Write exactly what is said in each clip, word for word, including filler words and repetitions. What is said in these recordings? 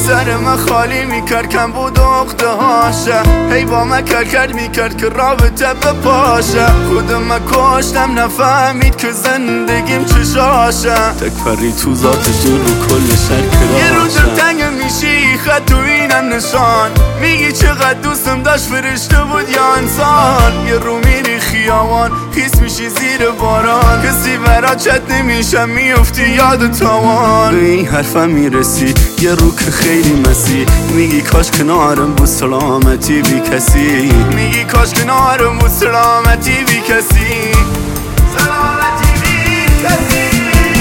سر من خالی میکرد کم بود اخته هاشه هی با من کل کرد میکرد که رابطه بپاشه خودم من کشتم نفهمید که زندگیم چشاشه تکفری تو ذاتش رو کل شهر کراشه یه رو دل تنگ میشی خط تو اینم نشان میگی چقدر دوستم داشت فرشته بود یا انسان یه رو میری خیابان خیس میشی زیر باران کسی برات چت نمیشه میفتی یاد تاوان به این حرفم میرسی یه رو که خیلی مسی میگی کاش کنارم بود سلامتی بی کسی میگی کاش کنارم بود سلامتی بی کسی سلامتی بی کسی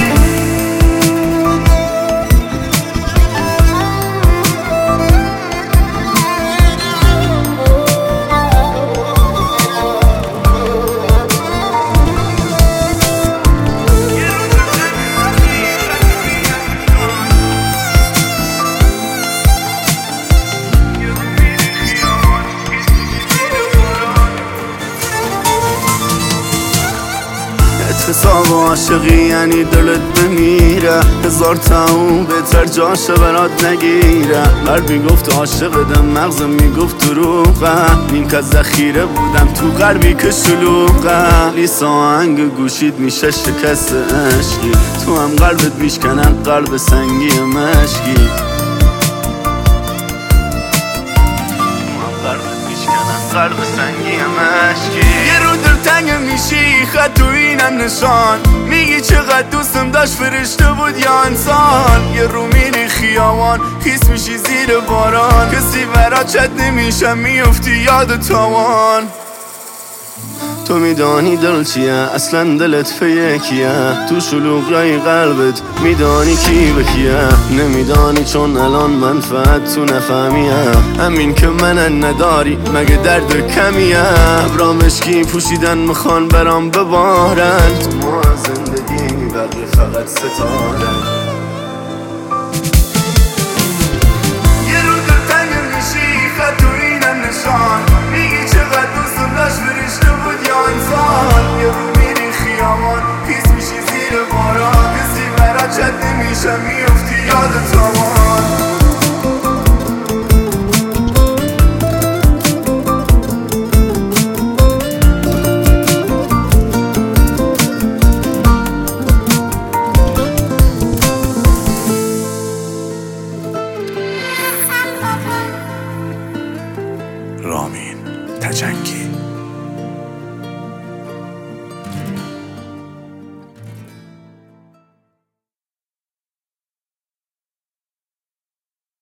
حساب عاشقی یعنی دلت بمیره هزار تاون بهتر جاشه برات نگیره قلب میگفت عاشقدم مغزم میگفت دروغه نیم که ذخیره بودم تو قلبی که شلوغه لیسا آهنگ گوشید میشه شکست عشقی تو هم قلبت میشکنن قلب سنگی مشکی قلب سنگی مشکی یه رو دل تنگ میشی خط تو اینم نشان میگی چقدر دوستم داشت فرشته بود یا انسان یه رو میری خیابان خیس میشی زیر باران کسی برات چت نمیشه میفتی یاد تاوان تو میدانی دل چیه اصلا دلت به یکیه تو شلوغی قلبت میدانی کی به کیه نمیدانی چون الان منفعت تو نفهمیه همین که من نداری مگه درد کمیه ابرا مشکی پوشیدن میخوان برام ببارن تو ما زندگی بقیه فقط ستاره یه رو دل تنگ میشی خط تو اینم نشان میگی چقدر دوستم داشت فرشته بود یا انسان یه رو میری خیابان خیس میشی زیر باران کسی برات چت نمیشه میفتی یاد تاوان رامین تجنگی